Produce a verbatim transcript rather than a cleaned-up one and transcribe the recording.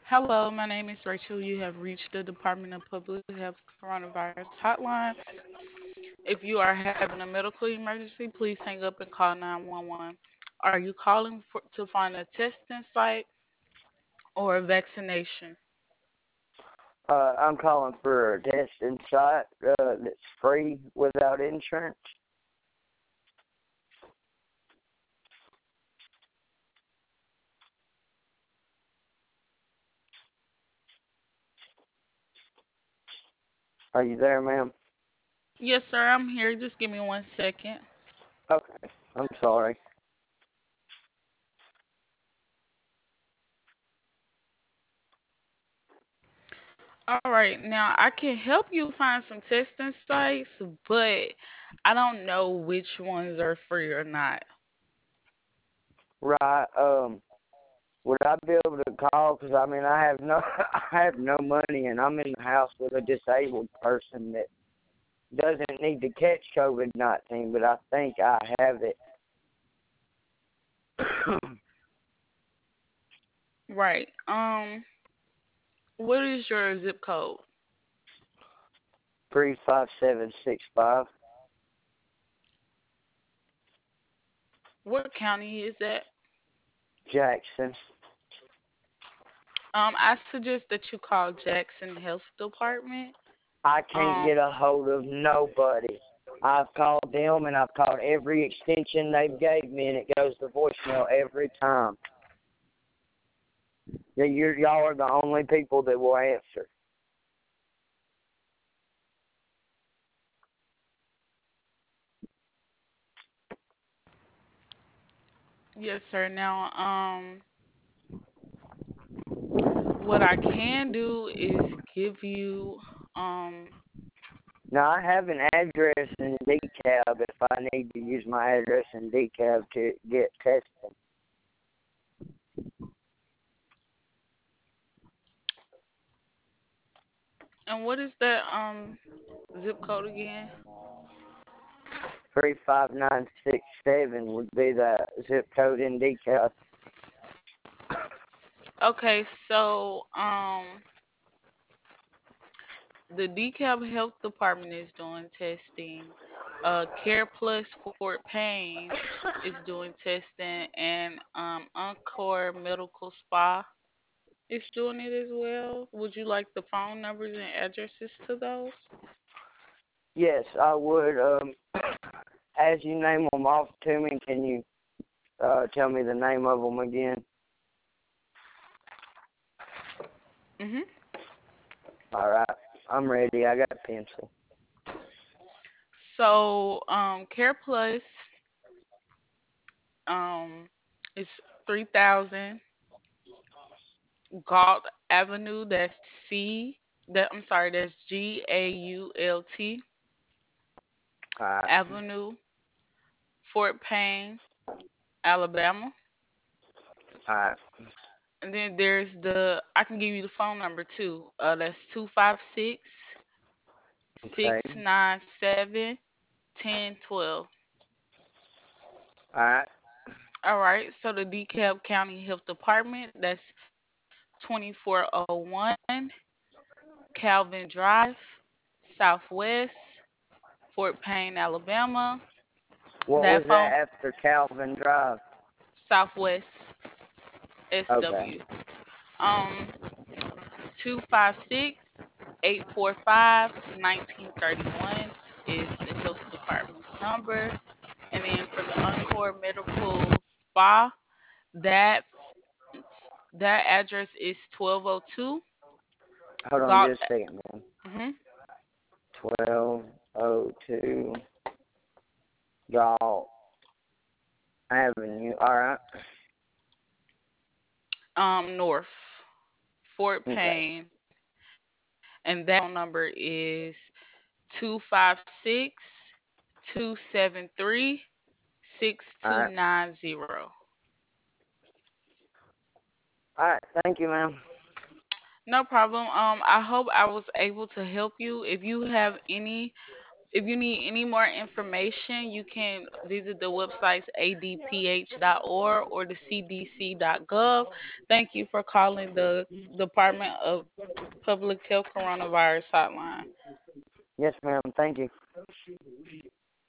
Hello, my name is Rachel. You have reached the Department of Public Health Coronavirus Hotline. If you are having a medical emergency, please hang up and call nine one one. Are you calling for, to find a testing site or a vaccination? Uh, I'm calling for a testing site uh, that's free without insurance. Are you there, ma'am? Yes, sir, I'm here. Just give me one second. Okay, I'm sorry. All right, now I can help you find some testing sites, but I don't know which ones are free or not. Right. Um, would I be able to call? Because I mean, I have no, I have no money, and I'm in the house with a disabled person that doesn't need to catch COVID nineteen, but I think I have it. Right. Um, what is your zip code? Three five seven six five. What county is that? Jackson. Um, I suggest that you call Jackson Health Department. I can't Um, get a hold of nobody. I've called them and I've called every extension they've gave me, and it goes to voicemail every time. Yeah, you're, y'all are the only people that will answer. yes, sir. Now, um, what I can do is give you, um, Now, I have an address in DeKalb if I need to use my address in DeKalb to get tested. and what is that, um, zip code again? three five nine six seven would be the zip code in DeKalb. Okay, so, um, the DeKalb Health Department is doing testing. Uh, Care Plus Fort Payne is doing testing, and um, Encore Medical Spa is doing it as well. Would you like the phone numbers and addresses to those? Yes, I would. Um, as you name them off to me, can you uh, tell me the name of them again? hmm All right, I'm ready. I got a pencil. So, um, Care Plus um, is three thousand Galt Avenue. That's C. That I'm sorry. That's G A U L T All right, Avenue, Fort Payne, Alabama. all right, And then there's the I can give you the phone number too. Uh, that's two five six okay, six nine seven ten twelve. all right, All right. So the DeKalb County Health Department, that's twenty-four oh one Calvin Drive, Southwest, Fort Payne, Alabama. What That was that phone, after Calvin Drive? Southwest Okay. S W. Um, two five six eight four five nineteen thirty-one is the health department's number. And then for the Encore Medical Spa, that that address is twelve oh two Hold on Galt. just a second, man. hmm twelve oh two Galt Avenue. All right. um, North Fort Okay. Payne, and that phone number is two five six two seven three six All two right. nine zero. All right. Thank you, ma'am. No problem. Um, I hope I was able to help you. If you have any If you need any more information, you can visit the websites a d p h dot org or the c d c dot gov. Thank you for calling the Department of Public Health Coronavirus Hotline. Yes, ma'am. Thank you.